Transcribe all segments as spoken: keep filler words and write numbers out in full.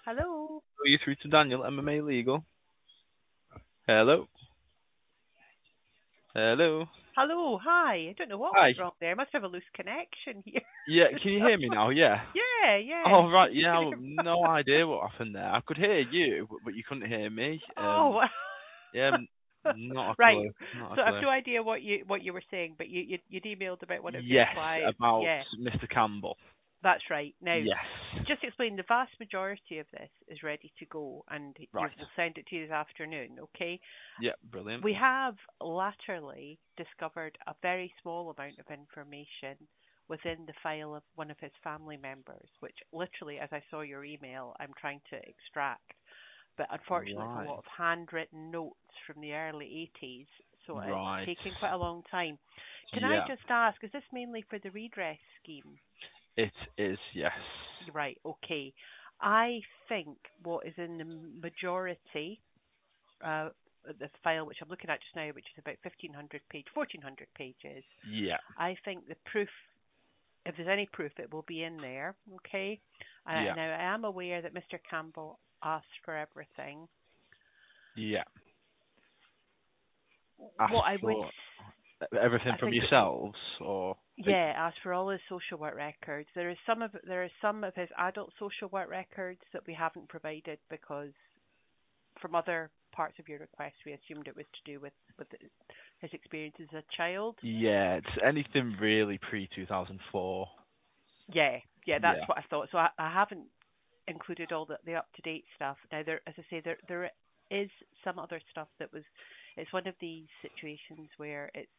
Hello. Are you through to Daniel, M M A Legal? Hello? Hello? Hello. Hi. I don't know what Hi. went wrong there. I must have a loose connection here. Yeah, can you hear me now? Yeah. yeah, yeah. Oh, right, You yeah, can I've hear me. no idea what happened there. I could hear you, but but you couldn't hear me. Oh, Um, yeah, n- well. not a right. clue. Not a So I've clue. no idea what you what you were saying, but you you you'd emailed about one of your Yes, clients. about Yeah, Mister Campbell. that's right. Now, Yes. just explain. The vast majority of this is ready to go, and you Right. will send it to you this afternoon. Okay. Yeah, brilliant. We have latterly discovered a very small amount of information within the file of one of his family members, which literally, as I saw your email, I'm trying to extract. But unfortunately, it's a Right. lot of handwritten notes from the early eighties, so it's Right. taking quite a long time. Can I Yeah, just ask, is this mainly for the redress scheme? it is, yes. Right, okay. I think what is in the majority uh, the file which I'm looking at just now, which is about fifteen hundred page, fourteen hundred pages. Yeah. I think the proof, if there's any proof, it will be in there. Okay. Uh, Yeah. now I am aware that Mister Campbell asked for everything. Yeah. What Asked I would, for everything I from think, it, yourselves, or... yeah, asked for all his social work records. There is some of there are some of his adult social work records that we haven't provided because from other parts of your request, we assumed it was to do with, with his experience as a child. Yeah, it's anything really pre two thousand four. Yeah, yeah, that's Yeah. what I thought. So I, I haven't included all the, the up to date stuff. Now there, as I say, there there is some other stuff that was. It's one of these situations where it's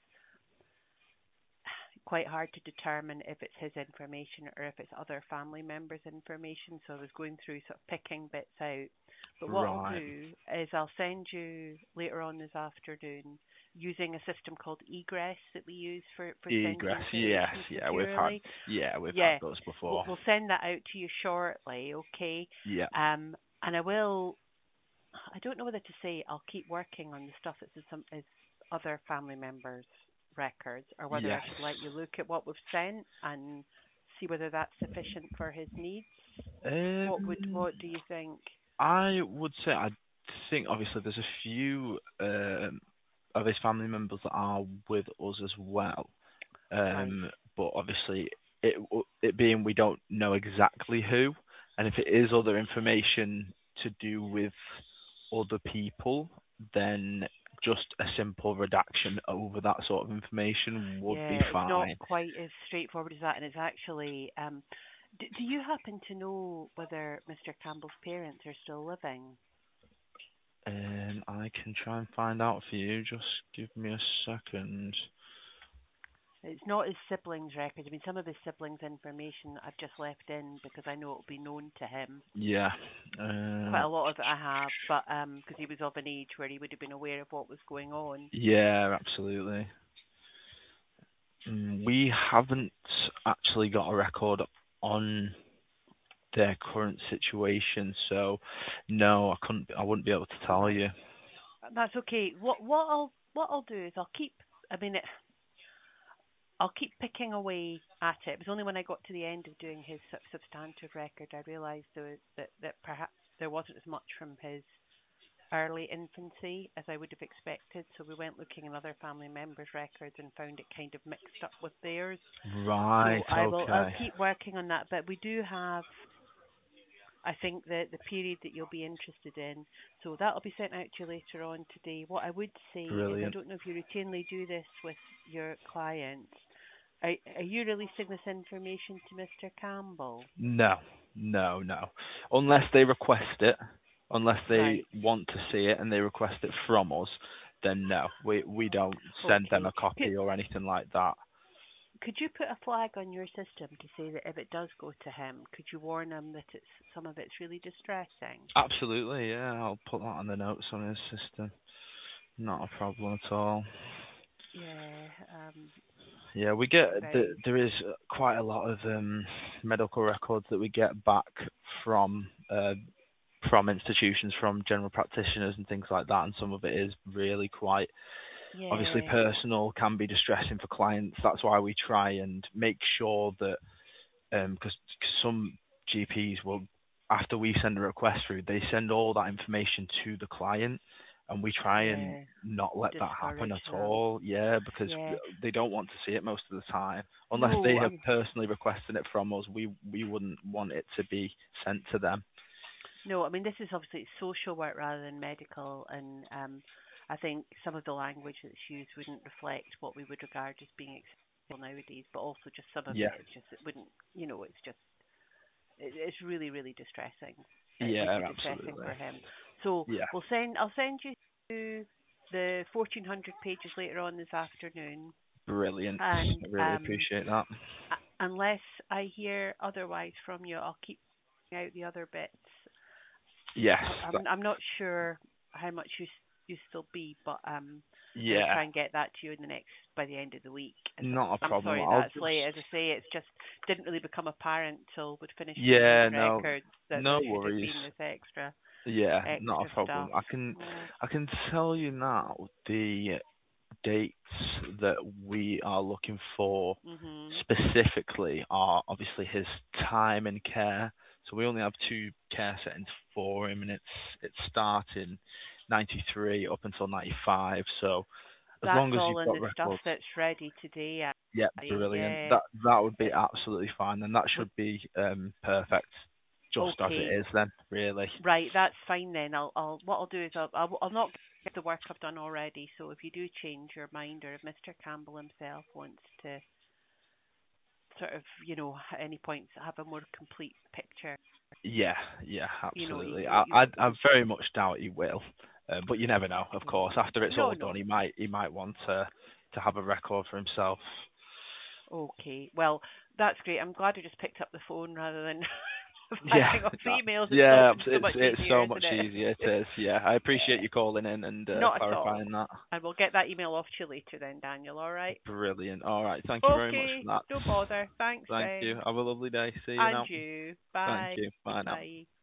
quite hard to determine if it's his information or if it's other family members' information. So I was going through sort of picking bits out. But what I'll Right. do is I'll send you later on this afternoon using a system called egress that we use for, for sending Egress, yes, information yeah, we've had securely. yeah, we've had Yeah, those we'll, before. we'll send that out to you shortly, okay? Yeah. Um, and I will. I don't know whether to say I'll keep working on the stuff that's in some is other family members' records, or whether I Yes. should let you look at what we've sent and see whether that's sufficient for his needs. What would Um what do you think? I would say I think obviously there's a few um of his family members that are with us as well. Right. Um but obviously it it being we don't know exactly who, and if it is other information to do with other people, then just a simple redaction over that sort of information would be Yeah, it's not fine. quite as straightforward as that, and it's actually. Um, do, do you happen to know whether Mister Campbell's parents are still living? Um, I can try and find out for you. Just give me a second. It's not his siblings' records. I mean, some of his siblings' information I've just left in because I know it'll be known to him. Yeah. Quite Uh, a lot of it I have, but um, because he was of an age where he would have been aware of what was going on. yeah, absolutely. Mm, We haven't actually got a record on their current situation, so no, I couldn't. I wouldn't be able to tell you. That's okay. What what I'll what I'll do is I'll keep. I mean, it, I'll keep picking away at it. It was only when I got to the end of doing his sub- substantive record I realised there was, that that perhaps there wasn't as much from his early infancy as I would have expected. So we went looking in other family members' records and found it kind of mixed up with theirs. Right. So I will I'll Okay. keep working on that. But we do have I think the the period that you'll be interested in. So that'll be sent out to you later on today. What I would say is I Brilliant. don't know if you routinely do this with your clients. Are, are you releasing this information to Mister Campbell? No, no, no. Unless they request it, unless they Right. want to see it and they request it from us, then no, we we don't send them Okay. a copy Could, or anything like that. could you put a flag on your system to say that if it does go to him, could you warn him that it's some of it's really distressing? Absolutely, yeah. I'll put that on the notes on his system. Not a problem at all. Yeah. Um. Yeah, we get the, Very. there is quite a lot of um, medical records that we get back from uh, from institutions, from general practitioners and things like that, and some of it is really quite obviously Yeah. personal, can be distressing for clients. That's why we try and make sure that because some G Ps will after we send a request through, they send all that information to the client, and we try and Yeah. not let that happen Discourage at them. all. Yeah, because Yeah. they don't want to see it most of the time. Unless they No, have um, personally requested it from us, we we wouldn't want it to be sent to them. no. I mean, this is obviously social work rather than medical, and um, I think some of the language that's used wouldn't reflect what we would regard as being acceptable nowadays. But also, just some of Yeah. it, it's just it wouldn't. You know, it's just it, it's really, really distressing. It would Yeah, be distressing absolutely. for him. So Yeah, we'll send. I'll send you to the fourteen hundred pages later on this afternoon, brilliant. and I really um, appreciate that. uh, unless I hear otherwise from you, I'll keep out the other bits. Yes. I- That, I'm I'm not sure how much you s- you still be, but um, I'm gonna yeah, try and get that to you in the next by the end of the week. As I'm not a I'm problem. sorry I'll that's just. late. As I say, it's just didn't really become apparent till we'd finished reading Yeah, the no, records that no there should have worries. been this extra Yeah, not extra a problem. stuff. I can Oh. I can tell you now the dates that we are looking for Mhm. specifically are obviously his time in care. So we only have two care settings for him, and it's it's starting ninety-three up until ninety-five. So as That's long as all you've in got the stuff records, that's ready today. yeah, Actually. brilliant. Yeah. That that would be It, absolutely fine, and that would, should be um, perfect, just as okay. it is then, really. Right, that's fine then. I'll, I'll, what I'll do is I'll, I'll, I'll not get the work I've done already. So if you do change your mind, or if Mister Campbell himself wants to sort of, you know, at any point have a more complete picture, Yeah, yeah, you know, you, absolutely. you, I you I, I very much doubt he will, uh, but you never know. Of course, mm, after it's no, all done, no, he might he might want to to have a record for himself. okay. Well, that's great. I'm glad you just picked up the phone rather than Yeah, firing off that, emails. It's yeah, often so it's much it's easier, so isn't much it? easier. It is. Yeah, I appreciate Yeah, you calling in and uh, not at all. clarifying that. And we'll get that email off to you later then, Daniel. All right. Brilliant. All right, thank you very much Okay, for that. no bother. Thanks Thank you. then. Have a lovely day. See you And now. you. Thank Bye. you. Bye now. Bye.